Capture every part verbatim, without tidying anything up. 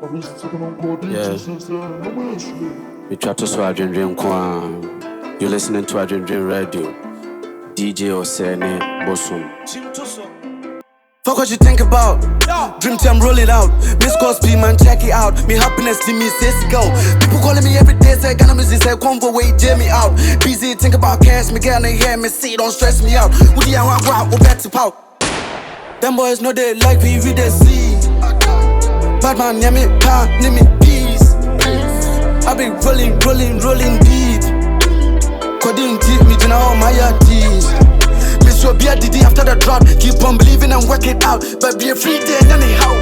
Yeah. We try to swap Dream Dream Kwan. You're listening to our Dream Dream Radio. D J Osene Bosun. Fuck what you think about. Dream team roll it out. Miss Cosby man check it out. Me happiness to me says go. People calling me every day say gonna music say convo wait jam me out. Busy think about cash me get on hear me see don't stress me out. Would you want go back to pout? Them boys know they like me read they see. Bad man near me pa near me peace. I be rolling rolling rolling deep. Couldn't teach me to know my teeth. So be a D D after the drop. Keep on believing and work it out. But be a free day anyhow.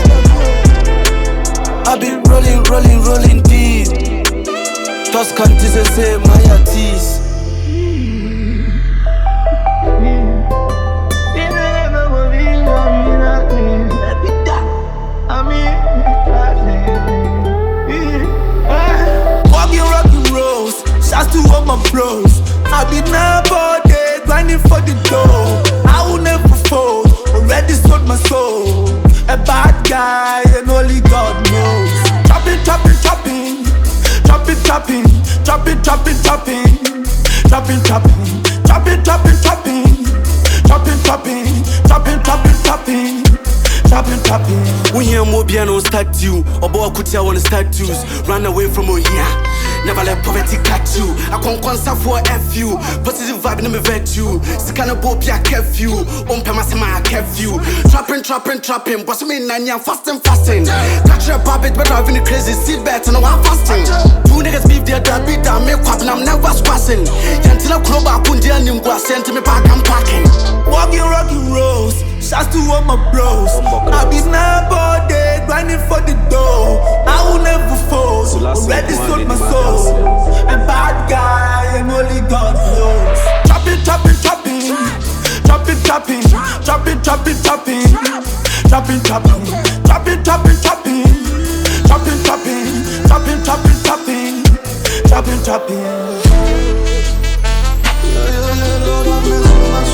I be rolling, rolling, rolling deep. Just can't say my artist. Walking, rocking roads. Shouts to all my bros. I be now body. Grinding for the dough, I will never fold. Already sold my soul. A bad guy and only God knows. Chopping, chopping, chopping, chopping, chopping, chopping, chopping, chopping, chopping, chopping, chopping, chopping, chopping, chopping, chopping, chopping, chopping, chopping. Chopping, chopping. We hear more piano statue. Or boy could tell on the statues. Run away from over here. Never let poverty catch you. I can't consult for F you. Positive vibe in me vet you. Sikana bopia kef you. On pemasema kef you. Trapping, trapping, trapping. Boss me nanya fasting, fasting. Catch your puppet, but driving the crazy seat bet and I'm fasting. Two niggas beef their dad beat down, make quap and I'm never squassing. Yantina Kroba Kundia Nimgua sent me back, I'm packing. Walking, rocking roads. Shouts to all my bros. I be now body, grinding for the dough. I will never fold. Already sold my soul. A bad guy and only God knows. Chopping, chopping, chopping, chopping, chopping, chopping, chopping, chopping, chopping, chopping, chopping, chopping, chopping, chopping, chopping, chopping, chopping, chopping, chopping, chopping.